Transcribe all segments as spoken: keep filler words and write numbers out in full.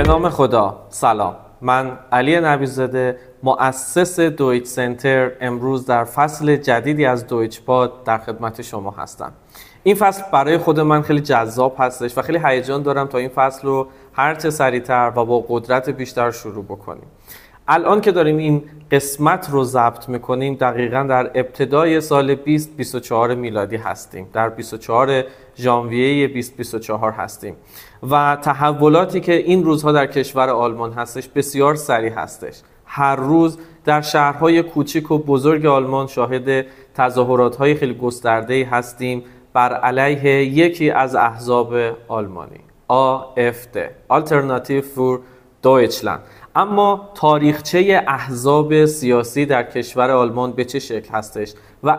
نام خدا. سلام، من علی نبی‌زاده، مؤسس دویچ سنتر، امروز در فصل جدیدی از دویچ پاد در خدمت شما هستم. این فصل برای خود من خیلی جذاب هستش و خیلی هیجان دارم تا این فصل رو هرچه سریعتر و با قدرت بیشتر شروع بکنیم. الان که داریم این قسمت رو ضبط میکنیم دقیقاً در ابتدای سال بیست بیست و چهار میلادی هستیم، در بیست و چهارم ژانویه بیست بیست و چهار هستیم و تحولاتی که این روزها در کشور آلمان هستش بسیار سریع هستش. هر روز در شهرهای کوچک و بزرگ آلمان شاهد تظاهرات‌های خیلی گسترده‌ای هستیم بر علیه یکی از احزاب آلمانی، آ اف دی Alternative für Deutschland. اما تاریخچه احزاب سیاسی در کشور آلمان به چه شکل هستش و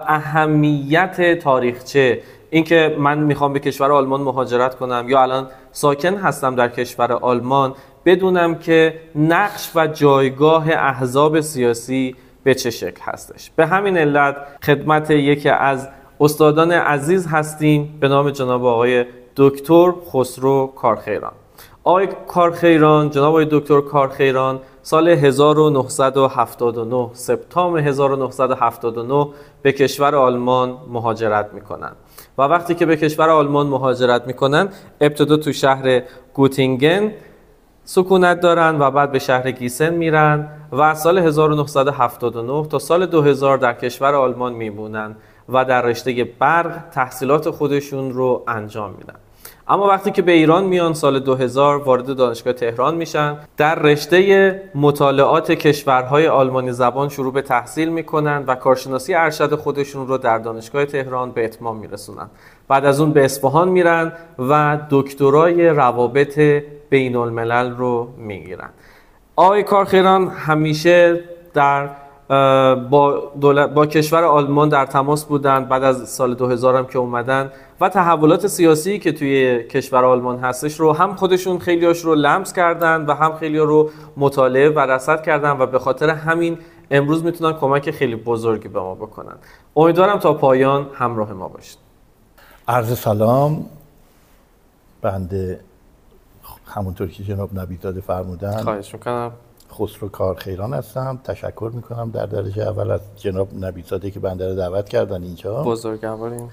اهمیت تاریخچه، اینکه من میخوام به کشور آلمان مهاجرت کنم یا الان ساکن هستم در کشور آلمان، بدونم که نقش و جایگاه احزاب سیاسی به چه شکل هستش. به همین علت خدمت یکی از استادان عزیز هستیم به نام جناب آقای دکتر خسرو کارخیران. آقای کارخیران، جناب آقای دکتر کارخیران سال هزار و نهصد و هفتاد و نه، سپتامبر هزار و نهصد و هفتاد و نه به کشور آلمان مهاجرت میکنن و وقتی که به کشور آلمان مهاجرت میکنن ابتدا تو شهر گوتینگن سکونت دارن و بعد به شهر گیسن میرن و از سال هزار و نهصد و هفتاد و نه تا سال دو هزار در کشور آلمان میمونن و در رشته برق تحصیلات خودشون رو انجام میدن. اما وقتی که به ایران میان سال دو هزار وارد دانشگاه تهران میشن، در رشته مطالعات کشورهای آلمانی زبان شروع به تحصیل میکنن و کارشناسی ارشد خودشون رو در دانشگاه تهران به اتمام میرسونن. بعد از اون به اصفهان میرن و دکترای روابط بین الملل رو میگیرن. آقای کارخیران همیشه در با, دولت، با کشور آلمان در تماس بودن. بعد از سال دو هزار هم که اومدن و تحولات سیاسی که توی کشور آلمان هستش رو هم خودشون خیلیاش رو لمس کردن و هم خیلی رو مطالعه و رصد کردن و به خاطر همین امروز میتونن کمک خیلی بزرگی به ما بکنن. امیدوارم تا پایان همراه ما باشید. عرض سلام، بنده همونطور که جناب نبی‌زاده فرمودن خواهش میکنم خسرو کارخیران هستم. تشکر میکنم در درجه اول از جناب نبی‌زاده که بنده رو دعوت کردن اینجا. بزرگواریم.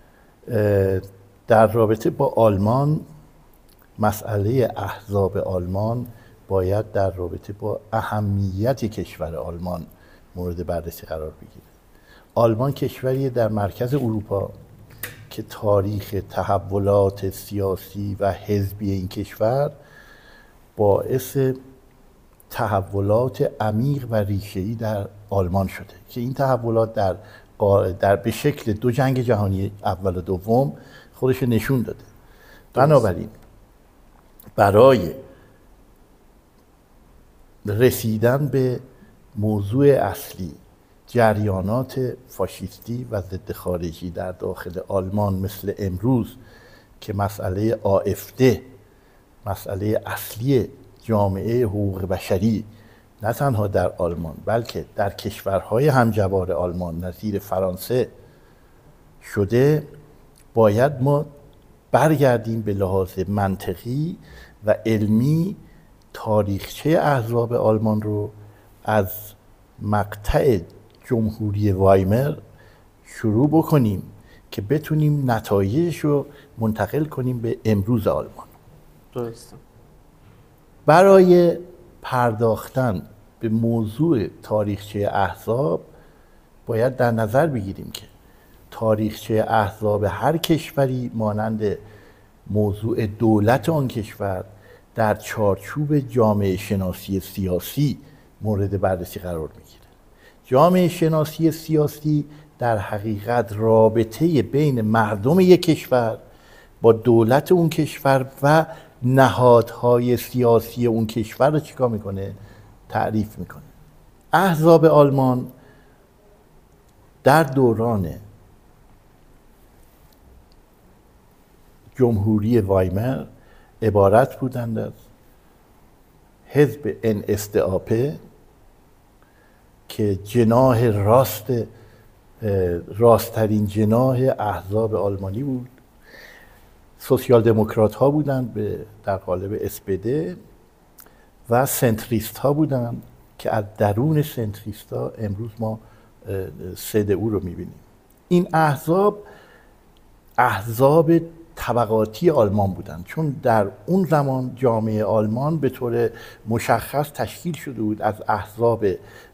در رابطه با آلمان، مسئله احزاب آلمان باید در رابطه با اهمیت کشور آلمان مورد بررسی قرار بگیره. آلمان کشوری در مرکز اروپا که تاریخ تحولات سیاسی و حزبی این کشور باعث تحولات عمیق و ریشه‌ای در آلمان شده که این تحولات در در به شکل دو جنگ جهانی اول و دوم خودش نشون داده. بنابراین برای رسیدن به موضوع اصلی، جریانات فاشیستی و ضد خارجی در داخل آلمان مثل امروز که مسئله آ اف دی، مسئله اصلی جامعه حقوق بشری نه تنها در آلمان بلکه در کشورهای همجوار آلمان نظیر فرانسه شده، باید ما برگردیم به لحاظ منطقی و علمی تاریخچه احزاب آلمان رو از مقطع جمهوری وایمر شروع بکنیم که بتونیم نتایجش رو منتقل کنیم به امروز آلمان. درسته. برای پرداختن به موضوع تاریخچه احزاب باید در نظر بگیریم که تاریخچه احزاب هر کشوری مانند موضوع دولت آن کشور در چارچوب جامعه شناسی سیاسی مورد بررسی قرار میگیره. جامعه شناسی سیاسی در حقیقت رابطه بین مردم یک کشور با دولت اون کشور و نهادهای سیاسی اون کشور رو چیکار میکنه؟ تعریف میکنه. احزاب آلمان در دوران جمهوری وایمر عبارت بودند از حزب ان اس دی آ پی که جناح راست راستترین جناح احزاب آلمانی بود. سوسیال دموکرات ها بودند به در قالب اس پی دی و سنتریست ها بودن که از درون سنتریست ها امروز ما س د او رو میبینیم. این احزاب احزاب طبقاتی آلمان بودن، چون در اون زمان جامعه آلمان به طور مشخص تشکیل شده بود از احزاب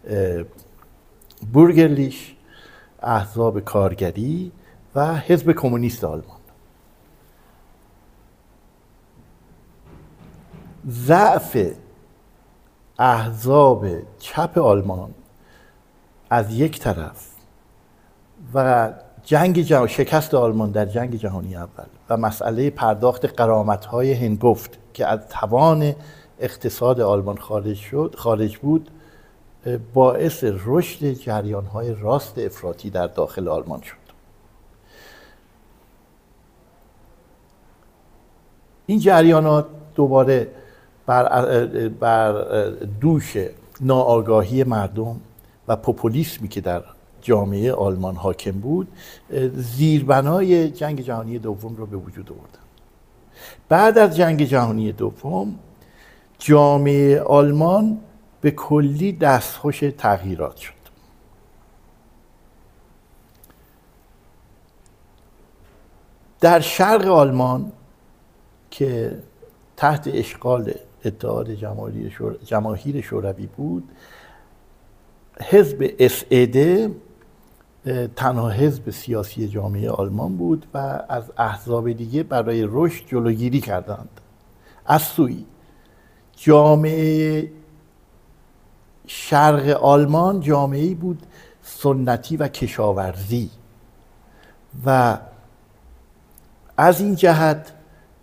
بورگرلیش، احزاب کارگری و حزب کمونیست آلمان. ضعف احزاب چپ آلمان از یک طرف و جنگ جهانی، شکست آلمان در جنگ جهانی اول و مسئله پرداخت غرامت‌های هنگفت که از توان اقتصاد آلمان خارج شد خارج بود، باعث رشد جریان‌های راست افراطی در داخل آلمان شد. این جریانات دوباره بر, بر دوش ناآگاهی مردم و پوپولیسمی که در جامعه آلمان حاکم بود، زیربنای جنگ جهانی دوم رو به وجود آوردن. بعد از جنگ جهانی دوم جامعه آلمان به کلی دستخوش تغییرات شد. در شرق آلمان که تحت اشغال اتحاد جماهیر شوروی بود، حزب اس ای دی تنها حزب سیاسی جامعه آلمان بود و از احزاب دیگه برای رشد جلوگیری کردند. از سوی جامعه شرق آلمان جامعه‌ای بود سنتی و کشاورزی و از این جهت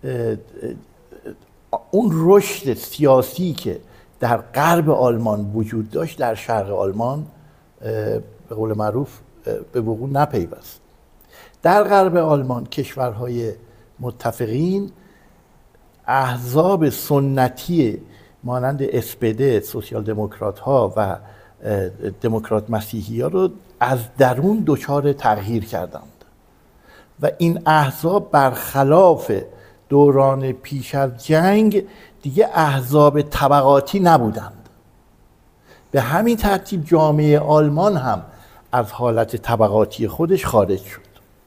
اون رشد سیاسی که در غرب آلمان وجود داشت در شرق آلمان به قول معروف به وقوع نپیوست. در غرب آلمان کشورهای متفقین احزاب سنتی مانند اس پی دی، سوسیال دموکرات ها و دموکرات مسیحی ها رو از درون دچار تغییر کردند و این احزاب برخلاف دوران پیش از جنگ دیگه احزاب طبقاتی نبودند. به همین ترتیب جامعه آلمان هم از حالت طبقاتی خودش خارج شد.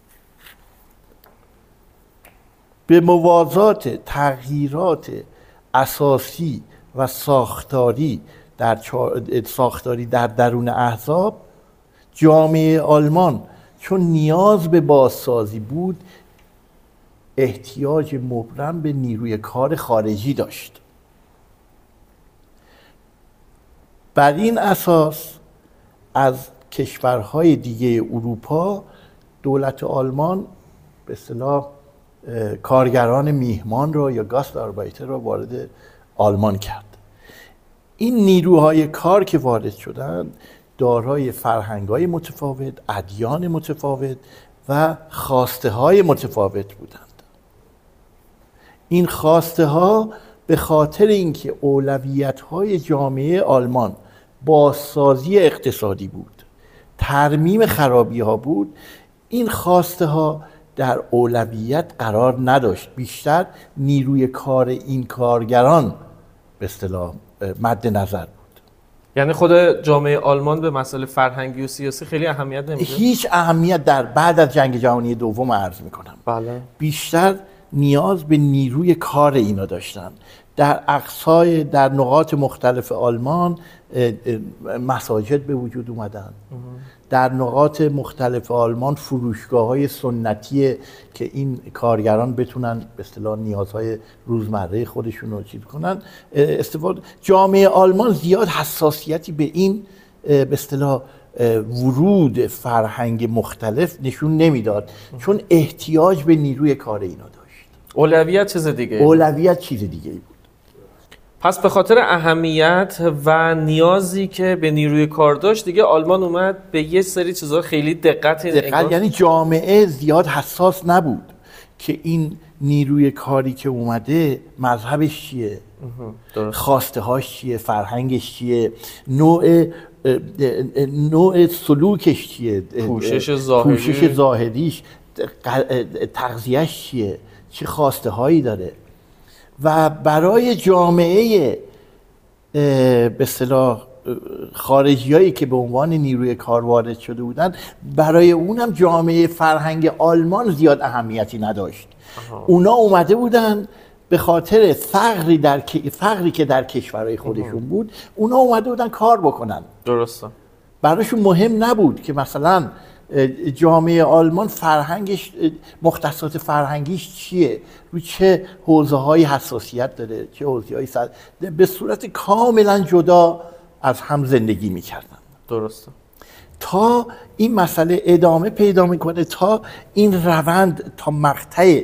به موازات تغییرات اساسی و ساختاری در ساختاری در درون احزاب، جامعه آلمان چون نیاز به بازسازی بود احتیاج مبرم به نیروی کار خارجی داشت. بر این اساس از کشورهای دیگه اروپا دولت آلمان به اصطلاح کارگران میهمان رو یا گاستاربایتر رو وارد آلمان کرد. این نیروهای کار که وارد شدند دارای فرهنگ‌های متفاوت، ادیان متفاوت و خواسته‌های متفاوت بودند. این خواسته‌ها به خاطر اینکه اولویت‌های جامعه آلمان بازسازی اقتصادی بود، ترمیم خرابی‌ها بود، این خواسته‌ها در اولویت قرار نداشت. بیشتر نیروی کار این کارگران به اصطلاح مد نظر بود. یعنی خود جامعه آلمان به مسائل فرهنگی و سیاسی خیلی اهمیت نمیده؟ هیچ اهمیت در بعد از جنگ جهانی دوم عرض میکنم. بله. بیشتر نیاز به نیروی کار اینا داشتن. در اقصای در نقاط مختلف آلمان مساجد به وجود اومدن. در نقاط مختلف آلمان فروشگاه‌های سنتی که این کارگران بتونن به اصطلاح نیازهای روزمره خودشون رو چیز کنن استفاده. جامعه آلمان زیاد حساسیتی به این به اصطلاح ورود فرهنگ مختلف نشون نمیداد، چون احتیاج به نیروی کار اینا داشت. اولویت چیز دیگه اولویت چیز دیگه بود. پس به خاطر اهمیت و نیازی که به نیروی کار داشت دیگه آلمان اومد به یه سری چیزها خیلی دقت دقت یعنی جامعه زیاد حساس نبود که این نیروی کاری که اومده مذهبش چیه، خواسته هاش چیه، فرهنگش چیه، نوع نوع سلوکش چیه، پوشش ظاهری پوشش ظاهریش، تغذیه‌اش چیه، چه خواسته هایی داره. و برای جامعه به اصطلاح خارجیایی که به عنوان نیروی کار وارد شده بودند، برای اونم جامعه فرهنگ آلمان زیاد اهمیتی نداشت. آها. اونا اومده بودن به خاطر فقری در فقری که در کشورهای خودشون بود، اونا اومده بودن کار بکنن. درسته. براشون مهم نبود که مثلا جامعه آلمان فرهنگش، مختصات فرهنگیش چیه، رو چه حوزه‌های حساسیت داره، چه حوزه‌هایی سر... به صورت کاملا جدا از هم زندگی می‌کردن. درسته. تا این مسئله ادامه پیدا می‌کنه، تا این روند، تا مقطع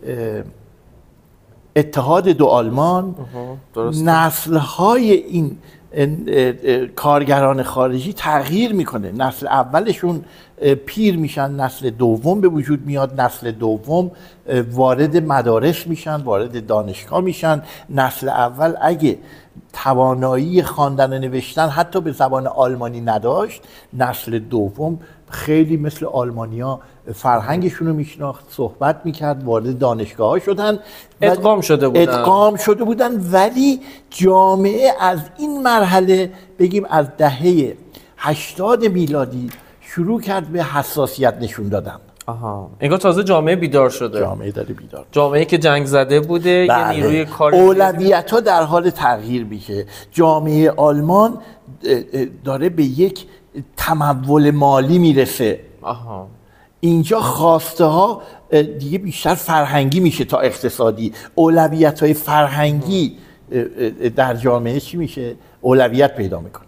اتحاد دو آلمان، نسل‌های این کارگران خارجی تغییر میکنه. نسل اولشون پیر میشن، نسل دوم به وجود میاد، نسل دوم وارد مدارس میشن، وارد دانشگاه میشن. نسل اول اگه توانایی خواندن و نوشتن حتی به زبان آلمانی نداشت، نسل دوم خیلی مثل آلمانیا فرهنگشون رو میشناخت، صحبت میکرد، وارد دانشگاه ها شدن، ادغام شده بودن ادغام شده بودن ولی جامعه از این مرحله، بگیم از دهه هشتاد میلادی، شروع کرد به حساسیت نشون دادن. آها، انگار تازه جامعه بیدار شده. جامعه داره بیدار. جامعه که جنگ زده بوده، بله. یه نیروی کاری، اولویت‌ها در حال تغییر میشه. جامعه آلمان داره به یک تمول مالی میرسه. آها. اینجا خواسته ها دیگه بیشتر فرهنگی میشه تا اقتصادی. اولویت های فرهنگی در جامعه چی میشه؟ اولویت پیدا میکنه.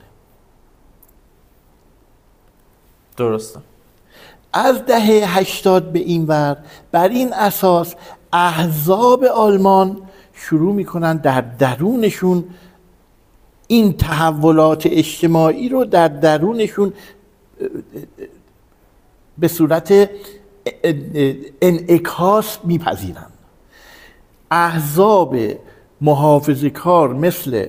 درسته. از دهه هشتاد به این ور، بر این اساس احزاب آلمان شروع میکنن در درونشون این تحولات اجتماعی رو در درونشون به صورت انعکاس میپذیرن. احزاب محافظه‌کار مثل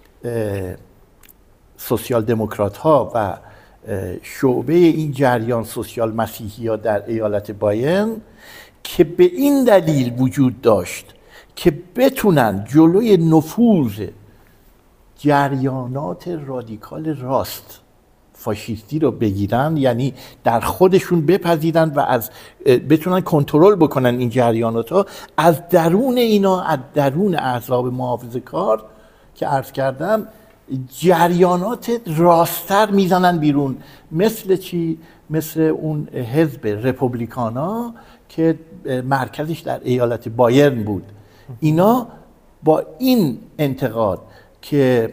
سوسیال دموکرات ها و شعبه این جریان سوسیال مسیحی ها در ایالت بایرن که به این دلیل وجود داشت که بتونن جلوی نفوذ جریانات رادیکال راست فاشیستی رو بگیرن، یعنی در خودشون بپذیرن و از بتونن کنترل بکنن این جریانات ها، از درون اینا، از درون احزاب محافظه‌کار که عرض کردم، جریانات راستر میزنن بیرون. مثل چی؟ مثل اون حزب رپوبلیکانا که مرکزش در ایالت بایرن بود. اینا با این انتقاد که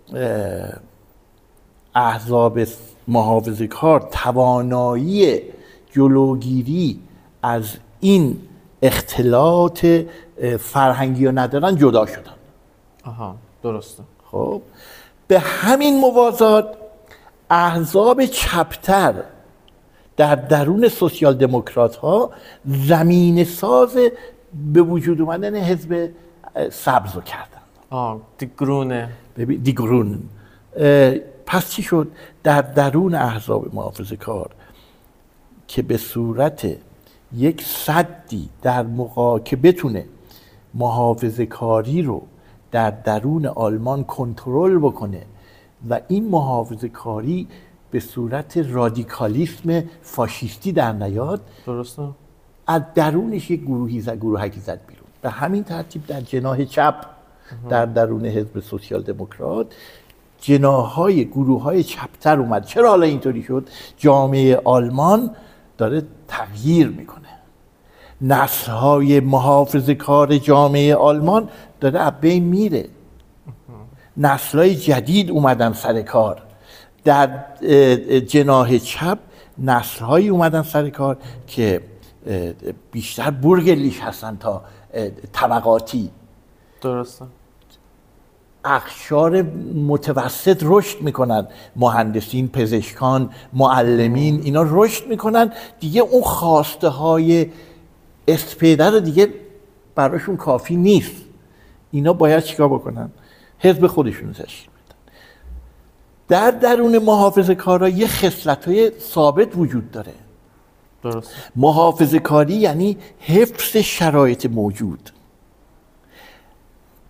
احزاب محافظه‌کار توانایی جلوگیری از این اختلاط فرهنگی رو ندارن، جدا شدن. آها، درسته. خب به همین موازات احزاب چپتر در درون سوسیال دموکرات ها زمین ساز به وجود اومدن حزب سبز رو کردن. آه، دی گرونه. ببین دی گرون. پس چی شد؟ در درون احزاب محافظه‌کار که به صورت یک سدی در مقا که بتونه محافظه‌کاری رو در درون آلمان کنترل بکنه و این محافظه‌کاری به صورت رادیکالیسم فاشیستی در نیاد، درسته، از درونش یک گروهی زد گروهکی زد بیرون. به همین ترتیب در جناح چپ در درون حزب سوسیال دموکرات جناح‌های گروه‌های چپتر اومد. چرا حالا اینطوری شد؟ جامعه آلمان داره تغییر میکنه. نسل‌های محافظه‌کار جامعه آلمان داره از بین میره. نسل‌های جدید اومدن سر کار. در جناح چپ نسل‌هایی اومدن سر کار که بیشتر بورگلیش هستن تا طبقاتی. درسته. اقشار متوسط رشد میکنن، مهندسین، پزشکان، معلمین، اینا رشد میکنن. دیگه اون خواسته های اسپیده رو دیگه براشون کافی نیست. اینا باید چیکار بکنن؟ حزب خودشون تشکیل بدن. در درون محافظه‌کارا یه خصلت‌های ثابت وجود داره. درست. محافظه‌کاری یعنی حفظ شرایط موجود.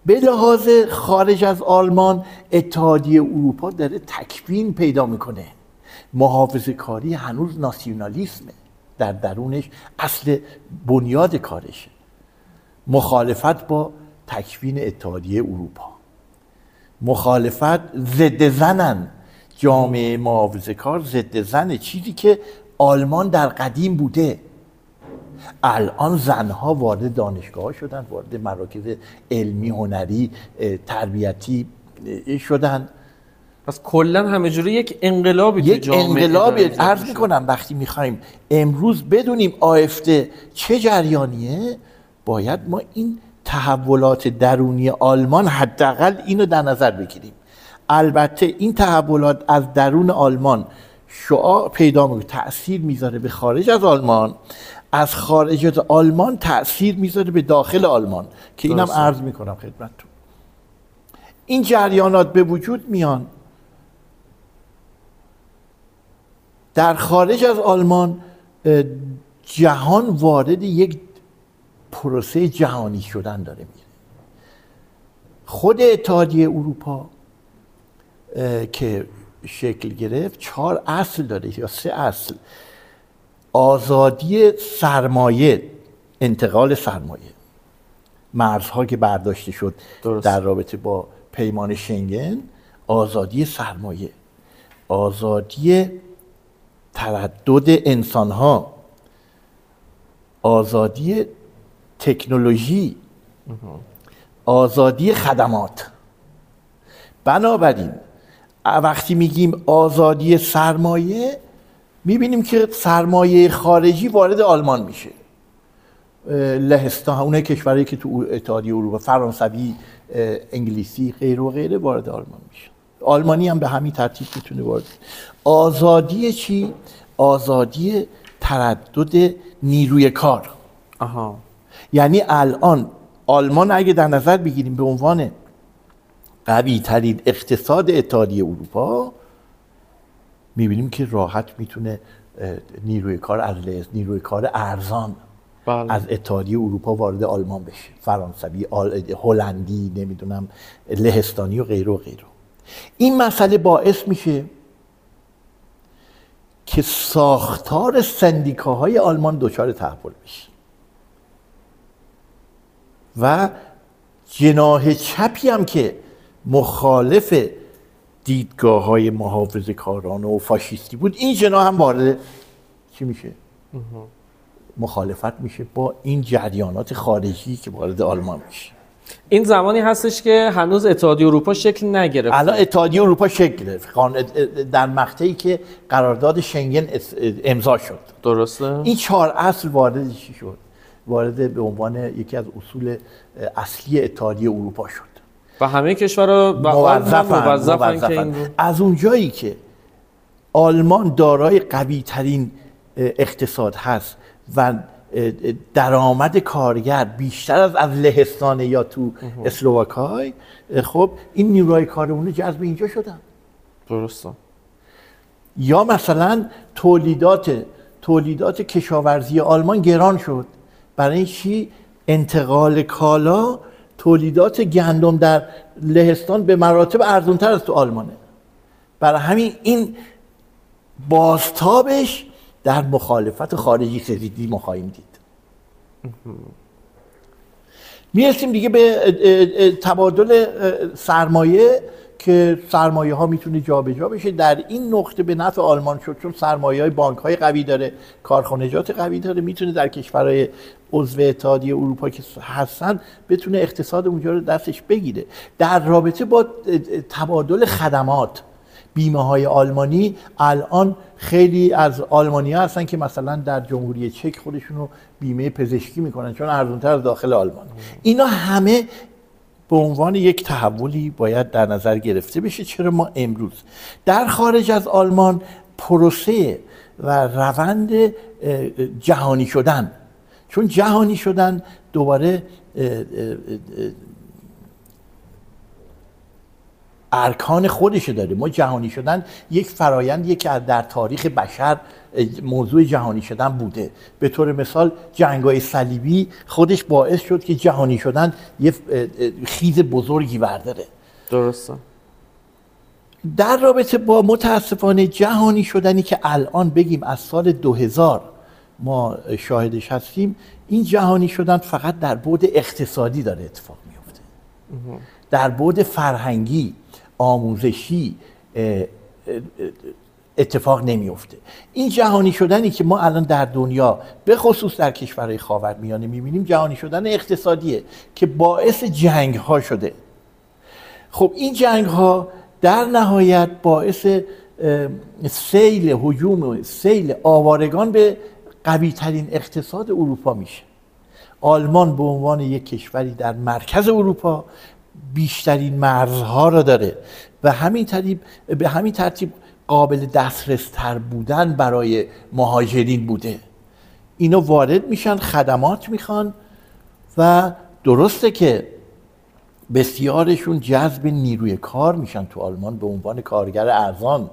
به لحاظ خارج از آلمان اتحادیه اروپا داره تکوین پیدا میکنه. محافظه کاری هنوز ناسیونالیسمه در درونش، اصل بنیاد کارشه. مخالفت با تکوین اتحادیه اروپا، مخالفت، ضد زنن. جامعه محافظه کار ضد زنه، چیزی که آلمان در قدیم بوده. الان زنها وارد دانشگاه شدن، وارد مراکز علمی، هنری، تربیتی شدن. پس کلا همه جوری یک انقلابی تو یک انقلابی عرض میکنم. وقتی میخوایم امروز بدونیم آفته چه جریانیه، باید ما این تحولات درونی آلمان حداقل اینو در نظر بگیریم. البته این تحولات از درون آلمان شعاع پیدا میکنه، تأثیر میذاره به خارج از آلمان، از خارج از آلمان تأثیر میذاره به داخل آلمان که اینم عرض میکنم خدمتتون. این جریانات به وجود میان در خارج از آلمان. جهان وارد یک پروسه جهانی شدن داره میره. خود اتحادیه اروپا که شکل گرفت چهار اصل داره یا سه اصل: آزادی سرمایه، انتقال سرمایه، مرزها که برداشته شد درست. در رابطه با پیمان شنگن، آزادی سرمایه، آزادی تردد انسانها، آزادی تکنولوژی، آزادی خدمات. بنابراین وقتی میگیم آزادی سرمایه، میبینیم که سرمایه خارجی وارد آلمان میشه. لهستان، اون کشورهایی که تو اتحادیه اروپا، فرانسوی، انگلیسی، غیر و غیره وارد آلمان میشه. آلمانی هم به همین ترتیب میتونه وارد. آزادی چی؟ آزادی تردد نیروی کار. آها. یعنی الان آلمان اگه در نظر بگیریم به عنوان قوی ترین اقتصاد اتحادیه اروپا، میبینیم که راحت میتونه نیروی کار از نیروی کار ارزان بله. از اتحادیه اروپا وارد آلمان بشه. فرانسوی، هلندی، نمیدونم لهستانی و غیره و غیره. این مسئله باعث میشه که ساختار سندیکاهای آلمان دچار تحول بشه و جناح چپی هم که مخالف دیدگاه‌های محافظه‌کارانه و فاشیستی بود، این جناح هم وارد چی میشه؟ مخالفت میشه با این جریانات خارجی که وارد آلمان میشه. این زمانی هستش که هنوز اتحادیه اروپا شکل نگرفت. الان اتحادیه اروپا شکل گرفت در مقطعی که قرارداد شنگن امضا شد. درسته. این چهار اصل وارد چی شد؟ وارد به عنوان یکی از اصول اصلی اتحادیه اروپا شد و همه کشورها موظفن, موظفن که این از اونجایی که آلمان دارای قوی ترین اقتصاد هست و درآمد کارگر بیشتر از از لهستان یا تو اسلوواکی، خب این نیروهای کارونه جذب اینجا شدن. درسته. یا مثلا تولیدات تولیدات کشاورزی آلمان گران شد. برای چی؟ انتقال کالا، تولیدات گندم در لهستان به مراتب ارزان‌تر از تو آلمانه. برای همین این بازتابش در مخالفت خارجی سزیدی ما خواهیم دید. میرسیم دیگه به تبادل سرمایه که سرمایه ها میتونه جابجا بشه. در این نقطه به نفع آلمان شد، چون سرمایه های بانک های قوی داره، کارخانجات قوی داره، میتونه در کشورهای عضو اتحادیه اروپا که هستن بتونه اقتصاد اونجا رو دستش بگیره. در رابطه با تبادل خدمات، بیمه های آلمانی، الان خیلی از آلمانی‌ها هستن که مثلا در جمهوری چک خودشونو بیمه پزشکی میکنن چون ارزان‌تر از داخل آلمان. اینا همه به عنوان یک تحولی باید در نظر گرفته بشه. چرا ما امروز در خارج از آلمان پروسه و روند جهانی شدن، چون جهانی شدن دوباره ارکان خودشو داره. ما جهانی شدن یک فرایندیه که در تاریخ بشر موضوع جهانی شدن بوده. به طور مثال جنگ‌های صلیبی خودش باعث شد که جهانی شدن یه خیز بزرگی برداره. درسته. در رابطه با متاسفانه جهانی شدنی که الان بگیم از سال دو هزار ما شاهدش هستیم، این جهانی شدن فقط در بعد اقتصادی داره اتفاق میفته. در بعد فرهنگی، آموزشی اتفاق نمیفته. این جهانی شدنی که ما الان در دنیا به خصوص در کشورهای خاورمیانه میبینیم جهانی شدن اقتصادیه که باعث جنگ ها شده. خب این جنگ ها در نهایت باعث سیل هجوم سیل آوارگان به قوی ترین اقتصاد اروپا میشه. آلمان به عنوان یک کشوری در مرکز اروپا بیشترین مرزها را داره و همین ترتیب به همین ترتیب قابل دسترس تر بودن برای مهاجرین بوده. اینا وارد میشن، خدمات میخوان و درسته که بسیارشون جذب نیروی کار میشن تو آلمان به عنوان کارگر ارزان،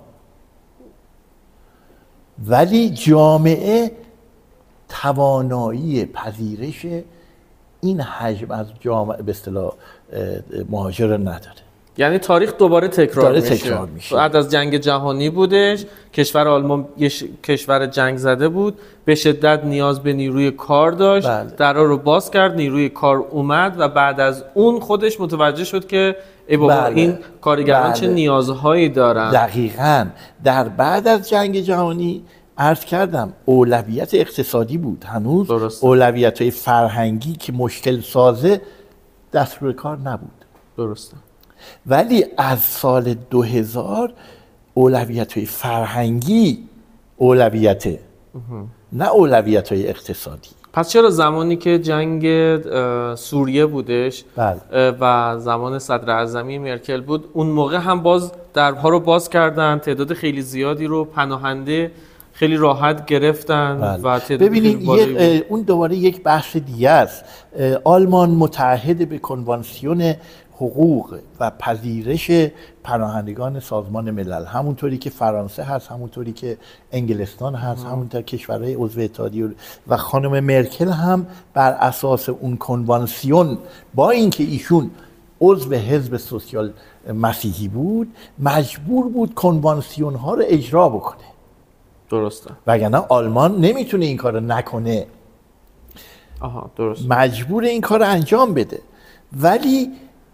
ولی جامعه توانایی پذیرش این حجم از جامعه به اصطلاح مهاجر نداره. یعنی تاریخ دوباره تکرار میشه. تکرار میشه. بعد از جنگ جهانی بودش، کشور آلمان یه ش... کشور جنگ زده بود، به شدت نیاز به نیروی کار داشت. بله. درا رو باز کرد، نیروی کار اومد و بعد از اون خودش متوجه شد که ای بابا بله. این کارگران بله. چه نیازهایی دارن. دقیقاً در بعد از جنگ جهانی عرض کردم اولویت اقتصادی بود، هنوز اولویت‌های فرهنگی که مشکل سازه دستور کار نبود. درسته. ولی از سال دو هزار اولویت‌های فرهنگی اولویته، نه اولویت‌های اقتصادی. پس چرا زمانی که جنگ سوریه بودش بله. و زمان صدر اعظمی مرکل بود، اون موقع هم باز درها رو باز کردن، تعداد خیلی زیادی رو پناهنده خیلی راحت گرفتن. بله. و تعداد ببینید اون دوباره یک بحث دیگه است. آلمان متعهد به کنوانسیون حقوق و پذیرش پناهندگان سازمان ملل، همونطوری که فرانسه هست، همونطوری که انگلستان هست، همونطور کشورهای عضو اتحادیه، و خانم مرکل هم بر اساس اون کنوانسیون با اینکه ایشون عضو حزب سوسیال مسیحی بود مجبور بود کنوانسیون ها رو اجرا بکنه. درسته. وگرنه آلمان نمیتونه این کار رو نکنه. آها درست. مجبور این کار رو انجام بده. ولی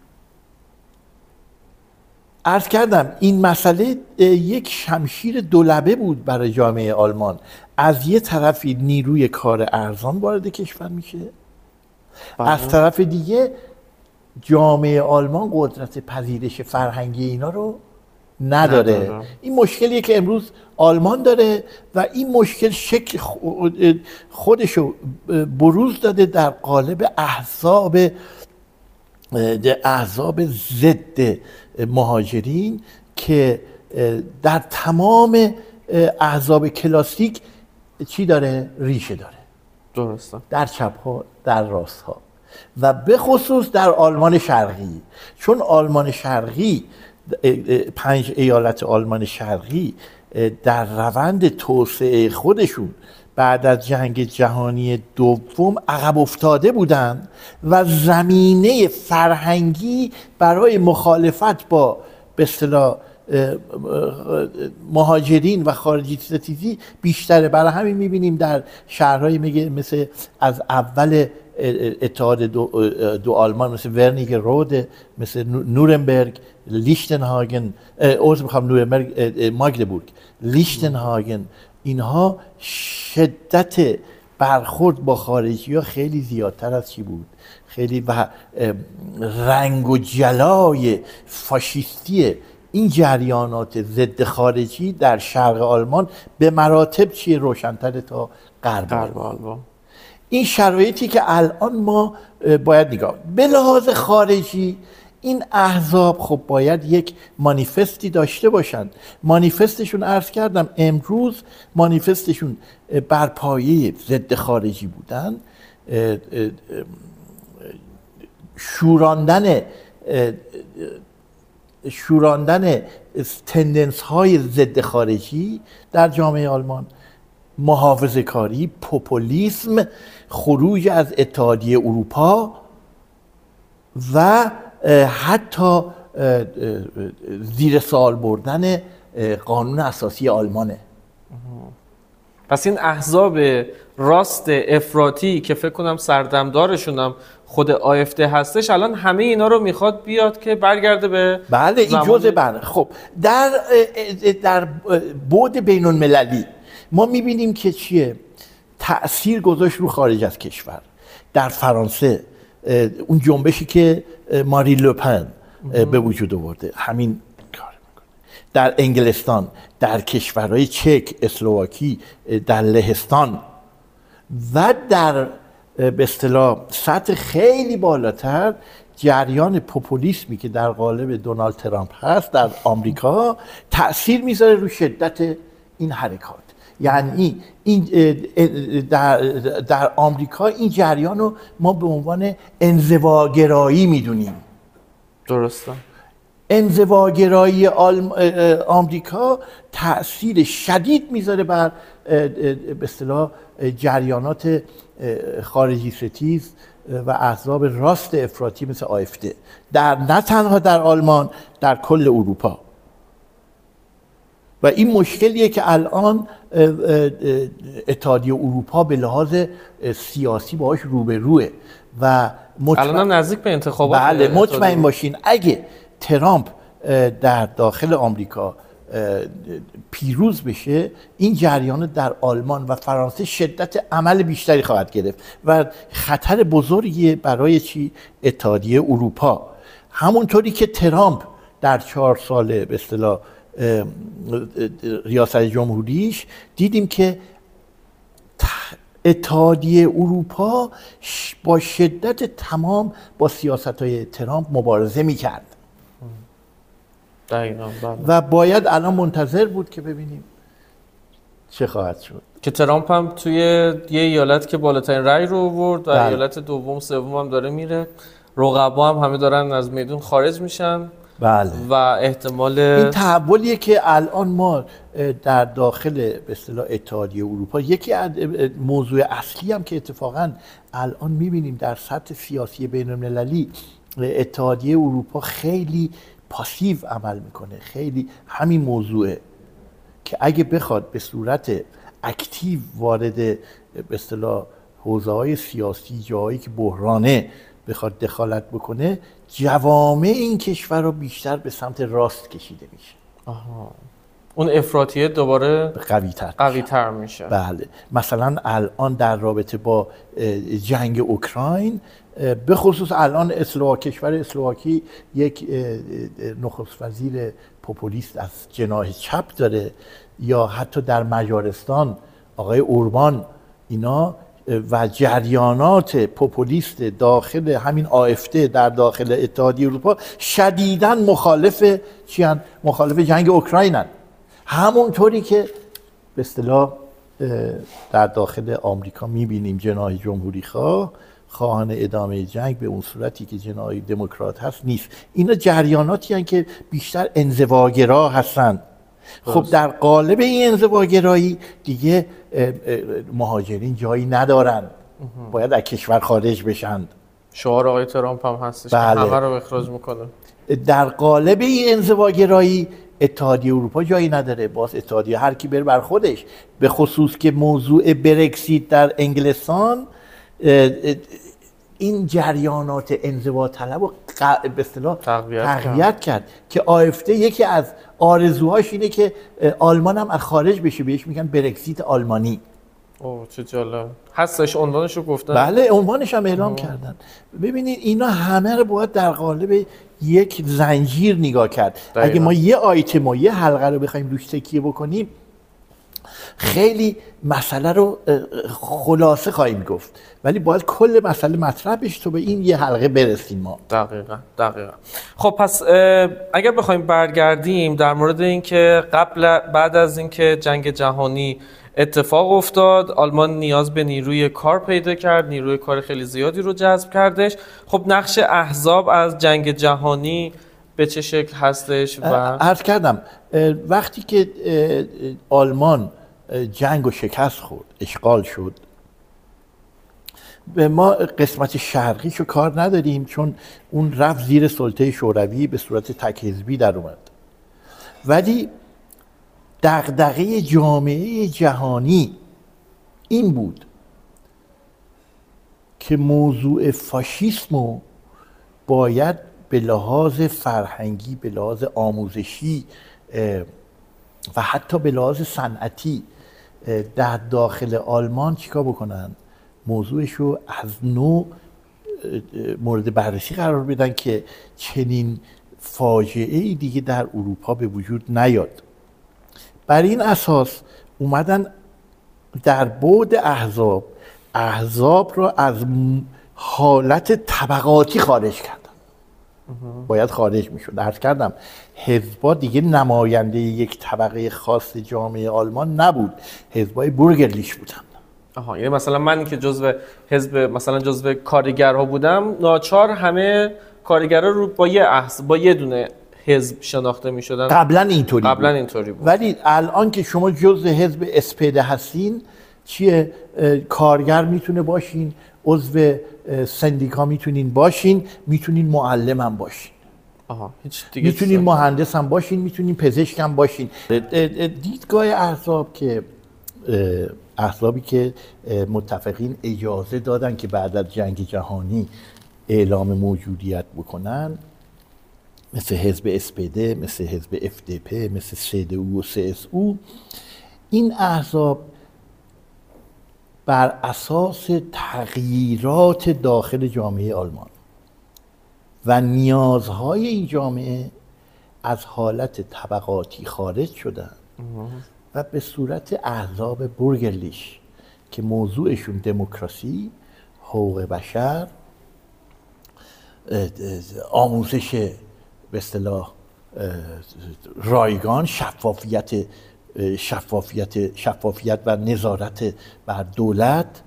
عرض کردم این مسئله یک شمشیر دولبه بود برای جامعه آلمان. از یه طرفی نیروی کار ارزان وارد کشور میشه، بله. از طرف دیگه جامعه آلمان قدرت پذیرش فرهنگی اینا رو نداره. نداره. این مشکلیه که امروز آلمان داره و این مشکل شکل خودشو بروز داده در قالب احزاب احزاب ضد مهاجرین که در تمام احزاب کلاسیک چی داره؟ ریشه داره. درسته. در چپ ها، در راست ها و به خصوص در آلمان شرقی، چون آلمان شرقی پنج ایالت آلمان شرقی در روند توسعه خودشون بعد از جنگ جهانی دوم عقب افتاده بودند و زمینه فرهنگی برای مخالفت با به اصطلاح مهاجرین و خارجی ستیزی بیشتره. برای همین می‌بینیم در شهرهای مثل از اول اتحاد دو, دو آلمان مثل ورنیگ رود، مثل نورنبرگ، لیشتنهاگن، عرض می‌خوام نورنبرگ، ماگدبورگ، لیشتنهاگن، اینها شدت برخورد با خارجی ها خیلی زیادتر از چی بود؟ خیلی و رنگ و جلای فاشیستی این جریانات ضد خارجی در شرق آلمان به مراتب چیه روشن‌تر تا غرب آلمان. این شرایطی که الان ما باید نگاه به لحاظ خارجی این احزاب خب باید یک مانیفستی داشته باشند. مانیفستشون عرض کردم امروز مانیفستشون بر پایه ضد خارجی بودن، شوراندن شوراندن تندنس های ضد خارجی در جامعه آلمان، محافظه کاری، پوپولیسم، خروج از اتحادیه اروپا و حتی زیر سوال بردن قانون اساسی آلمانه. پس این احزاب راست افراطی که فکر کنم سردمدارشونم خود آیفده هستش، الان همه اینا رو میخواد بیاد که برگرده به بله این جزء بر خب در در بعد بین المللی ما میبینیم که چیه تأثیر گذاشت رو خارج از کشور. در فرانسه اون جنبشی که ماری لوپن به وجود آورده همین کار میکنه. در انگلستان، در کشورهای چک، اسلواکی، در لهستان و در به اصطلاح سطح خیلی بالاتر جریان پوپولیسمی که در قالب دونالد ترامپ هست در آمریکا تأثیر میذاره رو شدت این حرکات. یعنی این در, در آمریکا این جریان رو ما به عنوان انزواگرایی میدونیم. درسته. انزواگرایی آمریکا تأثیر شدید میذاره بر به اصطلاح جریانات خارجی ستیز و احزاب راست افراطی مثل آیفده، در نه تنها در آلمان، در کل اروپا. و این مشکلیه که الان اتحادیه اروپا به لحاظ سیاسی باهاش روبروه و مطمئن... الان هم نزدیک به انتخابات. بله مطمئن باشین اگه ترامپ در داخل آمریکا پیروز بشه، این جریان در آلمان و فرانسه شدت عمل بیشتری خواهد گرفت و خطر بزرگی برای چی اتحادیه اروپا. همونطوری که ترامپ در چهار ساله به اصطلاح ریاست جمهوریش دیدیم که اتحادیه اروپا با شدت تمام با سیاست‌های ترامپ مبارزه می‌کرد. دقیقاً. و باید الان منتظر بود که ببینیم چه خواهد شد. که ترامپ هم توی یه ایالت که بالاترین رأی رو آورد و ایالت دوم سوم هم داره میره، رقبا هم همه دارن از میدون خارج میشن. بله. و احتمال این تحولیه که الان ما در داخل به اصطلاح اتحادیه اروپا، یکی از موضوع اصلی هم که اتفاقا الان میبینیم در سطح سیاسی بین المللی اتحادیه اروپا خیلی پاسیو عمل میکنه. خیلی همین موضوعه که اگه بخواد به صورت اکتیو وارد به اصطلاح حوزه‌های سیاسی، جایی که بحرانه بخواد دخالت بکنه، جوامع این کشور رو بیشتر به سمت راست کشیده میشه. آها. اون افراطیه دوباره قوی‌تر قوی‌تر میشه. بله. مثلا الان در رابطه با جنگ اوکراین، به خصوص الان اسلواک کشور اسلواکی یک نخست وزیر پوپولیست از جناح چپ داره، یا حتی در مجارستان آقای اوربان، اینا و جریانات پوپولیست داخل همین آیفده در داخل اتحادیه اروپا شدیداً مخالف چی هن؟ مخالف جنگ اوکراین هن. همونطوری که به اصطلاح در داخل آمریکا میبینیم جناح جمهوری خواه خواهان ادامه جنگ به اون صورتی که جناح دموکرات هست نیست. اینا جریاناتی هن که بیشتر انزواگرا هستن. خب در قالب این انزواگرایی دیگه مهاجرین جایی ندارن، باید از کشور خارج بشن. شعار آقای ترامپ هم هستش. بله. که همه رو اخراج میکنه. در قالب این انزواگرایی اتحادیه اروپا جایی نداره، باز اتحادیه هر کی بر بر خودش. به خصوص که موضوع برکسیت در انگلستان این جریانات انزوا طلب رو به اصطلاح تقویت کرد که آیفده یکی از آرزوهاش اینه که آلمان هم از خارج بشه، بهش میگن برکسیت آلمانی. اوه چه جالب. هستش عنوانش رو گفتن؟ بله عنوانش هم اعلام کردن. ببینید اینا همه رو باید در قالب یک زنجیر نگاه کرد. دقیقا. اگه ما یه آیتم و یه حلقه رو بخوایم روش تکیه بکنیم، خیلی مسئله رو خلاصه خواهیم گفت، ولی باید کل مسئله مطرح بشه تو به این یه حلقه برسیم ما. دقیقاً دقیقاً. خب پس اگر بخوایم برگردیم در مورد اینکه قبل بعد از اینکه جنگ جهانی اتفاق افتاد، آلمان نیاز به نیروی کار پیدا کرد، نیروی کار خیلی زیادی رو جذب کردش. خب نقش احزاب از جنگ جهانی به به چه شکل هستش؟ و عرض کردم وقتی که آلمان جنگ و شکست خورد، اشغال شد، ما قسمت شرقیشو کار نداریم چون اون رفت زیر سلطه شوروی به صورت تک حزبی در اومد. ولی دغدغه جامعه جهانی این بود که موضوع فاشیسمو باید به لحاظ فرهنگی، به لحاظ آموزشی و حتی به لحاظ صنعتی در داخل آلمان چیکار بکنن؟ موضوعش رو از نو مورد بررسی قرار بدن که چنین فاجعه‌ای دیگه در اروپا به وجود نیاد. بر این اساس اومدن در بعد احزاب احزاب را از حالت طبقاتی خارج کردن. باید خارج میشد. عرض کردم حزبا دیگه نماینده یک طبقه خاص جامعه آلمان نبود، حزبای بورگرلیش بودن. آها، یعنی مثلا من که جزو حزب مثلا جزو کارگرها بودم، ناچار همه کارگرها رو با یه احزاب با یه دونه حزب شناخته میشدن. قبلا اینطوری قبلا بود. اینطوری بود. ولی الان که شما جزو حزب اسپد هستین، چیه؟ کارگر میتونه باشین، عضو سندیکا میتونین باشین، میتونین معلم هم باشین. آها، هیچ دیگه میتونین مهندس هم باشین، میتونین پزشک هم باشین. دیدگاه احزاب که احزابی که متفقین اجازه دادن که بعد از جنگ جهانی اعلام موجودیت بکنن، مثل حزب اسپد، مثل حزب اف دی پی، مثل سی دی او و سی اس او، این احزاب بر اساس تغییرات داخل جامعه آلمان و نیازهای این جامعه از حالت طبقاتی خارج شدن و به صورت احزاب بورگرلیش که موضوعشون دموکراسی، حقوق بشر، آموزش به اصطلاح رایگان، شفافیت شفافیت شفافیت و نظارت بر دولت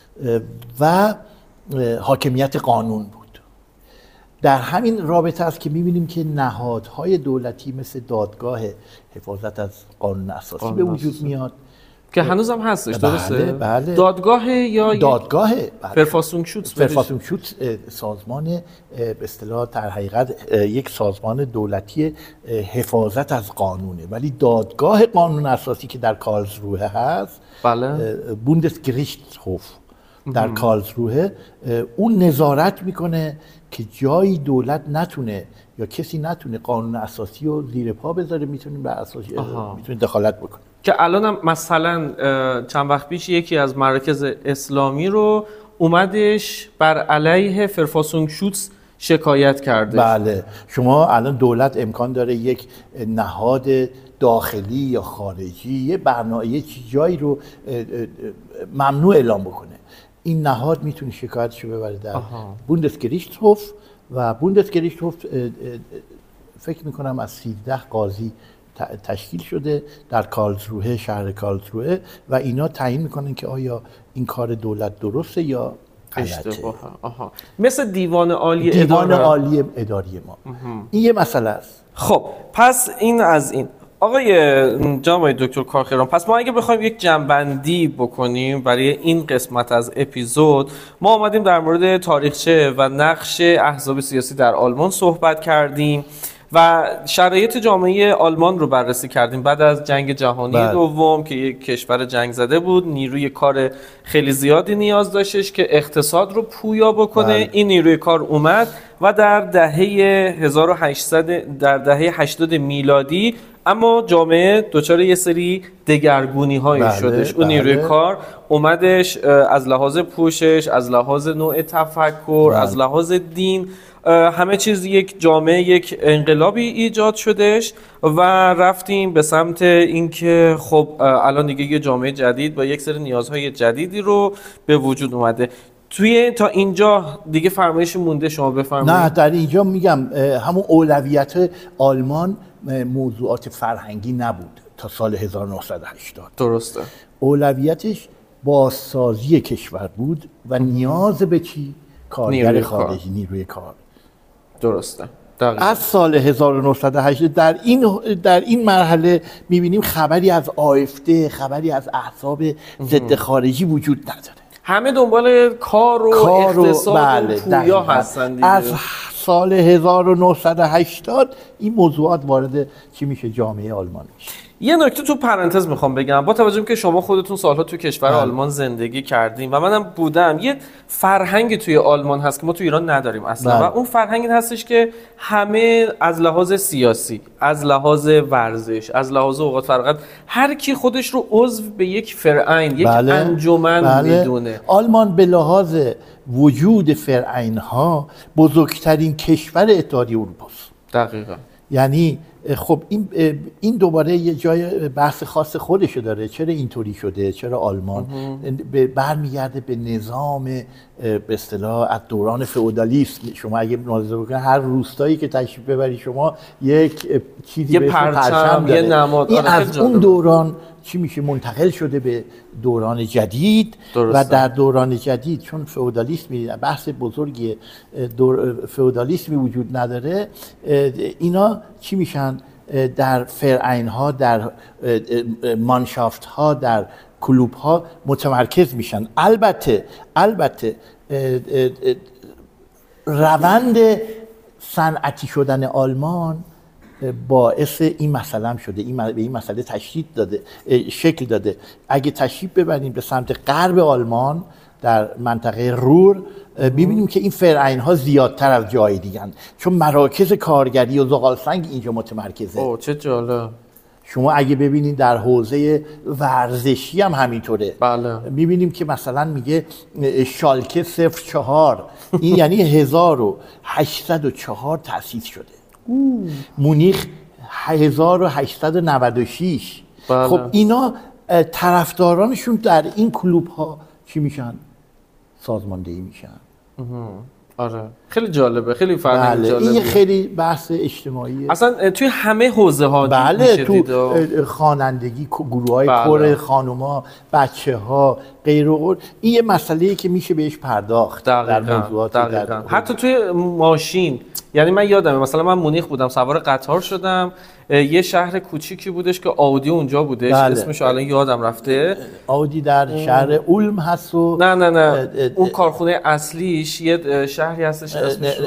و حاکمیت قانون بود. در همین رابطه است که می‌بینیم که نهادهای دولتی مثل دادگاه حفاظت از قانون اساسی قانون به وجود اساسی. میاد که هنوز هم هستش. بله، درسته؟ بله. دادگاه یا دادگاه فرفاسونگشوتس فرفاسونگشوتس سازمان به اصطلاح در حقیقت یک سازمان دولتی حفاظت از قانونه، ولی دادگاه قانون اساسی که در کارلسروه هست، بله، بوندسگریچتهوف در کارلسروه، اون نظارت میکنه که جایی دولت نتونه یا کسی نتونه قانون اساسی رو زیر پا بذاره، میتونیم بر اساس میتونه دخالت بکنه. که الان هم مثلا چند وقت پیش یکی از مراکز اسلامی رو اومدش بر علیه فرفاسونگشوتس شکایت کرده. بله، شما الان دولت امکان داره یک نهاد داخلی یا خارجی یه برنامه یه جایی رو ممنوع اعلام بکنه، این نهاد میتونه شکایتشو ببره در بوندسگریچتهوف و بوندسگریچتهوف فکر میکنم از سیزده قاضی تشکیل شده در کارلسروه، شهر کارلسروه، و اینا تعیین میکنن که آیا این کار دولت درسته یا غلطه. آها. مثل دیوان عالی دیوان اداره. عالی اداری ما. این یه مسئله است. خب پس این از این. آقای جناب دکتر کارخیران، پس ما اگه بخوایم یک جنبندی بکنیم برای این قسمت از اپیزود، ما آمدیم در مورد تاریخچه و نقش احزاب سیاسی در آلمان صحبت کردیم و شرایط جامعه آلمان رو بررسی کردیم بعد از جنگ جهانی بله. دوم که یک کشور جنگ زده بود، نیروی کار خیلی زیادی نیاز داشتش که اقتصاد رو پویا بکنه. بله. این نیروی کار اومد و در دهه هزار و هشتصد در دهه هشتاد میلادی اما جامعه دچار یه سری دگرگونی های بله. شدش. اون بله. نیروی کار اومدش از لحاظ پوشش، از لحاظ نوع تفکر، بله. از لحاظ دین، همه چیز یک جامعه یک انقلابی ایجاد شدش و رفتیم به سمت اینکه خب الان دیگه یه جامعه جدید با یک سری نیازهای جدیدی رو به وجود اومده. توی تا اینجا دیگه فرمایش مونده شما بفرمایید. نه، در اینجا میگم همون اولویت آلمان موضوعات فرهنگی نبود تا سال هزار و نهصد و هشتاد. درسته. اولویتش بازسازی کشور بود و نیاز به چی؟ کارگر خارجی، نیروی کار. درسته. دقیقا. از سال هزار و نهصد و هشتاد در این در این مرحله می‌بینیم خبری از آفده، خبری از احزاب ضد خارجی وجود نداره. همه دنبال کار و کار و اقتصاد بله، و پویا هستن دیگه. از سال هزار و نهصد و هشتاد این موضوعات وارد چی میشه جامعه آلمان میشه. یه نکته تو پرانتز میخوام بگم، با توجه که شما خودتون سالها تو کشور بله. آلمان زندگی کردیم و منم بودم، یه فرهنگی توی آلمان هست که ما تو ایران نداریم اصلا. بله. و اون فرهنگ این هستش که همه از لحاظ سیاسی، از لحاظ ورزش، از لحاظ اوقات فراغت، هر کی خودش رو عضو به یک فرعین، یک بله. انجمن بله. میدونه. آلمان به لحاظ وجود فرعین ها بزرگترین کشور اتحادیه اروپا است. دقیقاً. یعنی خب این این دوباره یه جای بحث خاص خودشو داره، چرا اینطوری شده، چرا آلمان برمیگرده به نظام به اصطلاح از دوران فئودالیسم. شما اگه ملاحظه بکنید هر روستایی که تشریف ببری شما یک چیزی یه به اسم پرچم، پرچم داره. یه نماد. این آره از اون دوران چی میشه منتقل شده به دوران جدید. درسته. و در دوران جدید چون فئودالیسم بحث بزرگی دور فئودالیسمی وجود نداره، اینا چی میشن در فرعین ها، در مانشافت ها، در کلوب ها متمرکز میشن. البته البته روند صنعتی شدن آلمان باعث این مسئله هم شده، این به این مسئله تشدید داده، شکل داده. اگه تشریف ببریم به سمت غرب آلمان در منطقه رور، ببینیم که این فرعین ها زیادتر از جای دیگن، چون مراکز کارگری و زغال سنگ اینجا متمرکزه. اوه چه جالب. شما اگه ببینید در حوزه ورزشی هم همینطوره. بله. میبینیم که مثلا میگه شالکه صفر چهار این یعنی هزار و هشتصد و چهار تأسیس شده. مونیخ هزار و هشتصد و نود و شش. بله. خب اینا طرفدارانشون در این کلوب ها چی میشن؟ سازماندهی میشن. آره خیلی جالبه، خیلی فرهنگ بله. جالبه. این خیلی بحث اجتماعیه. اصلا توی همه حوزه ها بله، تو دید خوانندگی، گروه های بله. کور خانوما، بچه ها، غیر و غیر. این یه مسئله‌ای که میشه بهش پرداخت در موضوعات. دقیقاً. حتی توی ماشین، یعنی من یادمه مثلا من مونیخ بودم، سوار قطار شدم، یه شهر کوچیکی بودش که آودی اونجا بودش. بله. اسمش الان یادم رفته. آودی در شهر اولم هست و نه نه نه اون کارخونه اصلیش یه شهری هستش اسمش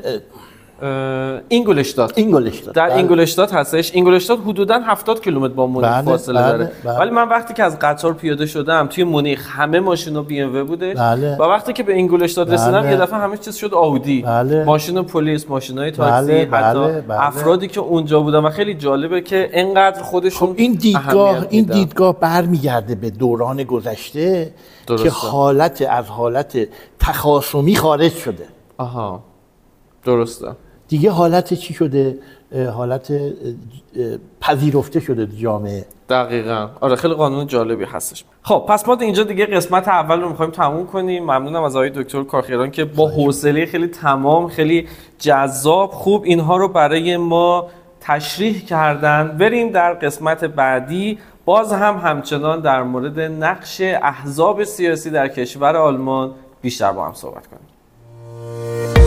اینگولشتات. اینگولشتات در بله. اینگولشتات هستش. اینگولشتات حدوداً هفتاد کیلومتر با مونیخ بله. فاصله بله. داره. بله. ولی من وقتی که از قطار پیاده شدم توی مونیخ همه ماشینا بی ام و بودش. بله. و وقتی که به اینگولشتات بله. رسیدم یه دفعه همه چیز شد آودی. بله. ماشین پلیس، ماشینای تاکسی، بله. حتی بله. بله. افرادی که اونجا بودن. و خیلی جالبه که اینقدر خودشون خب این دیدگاه این دیدگاه برمیگرده به دوران گذشته درسته. که حالت از حالت تخاصمی خارج شده. آها درسته. دیگه حالت چی شده؟ حالت پذیرفته شده جامعه. دقیقاً. آره خیلی قانون جالبی هستش. خب پس ما اینجا دیگه قسمت اول رو می‌خوایم تموم کنیم. ممنونم از آقای دکتر کارخیران که با حوصله خیلی تمام، خیلی جذاب، خوب اینها رو برای ما تشریح کردن. بریم در قسمت بعدی باز هم همچنان در مورد نقش احزاب سیاسی در کشور آلمان بیشتر با هم صحبت کنیم.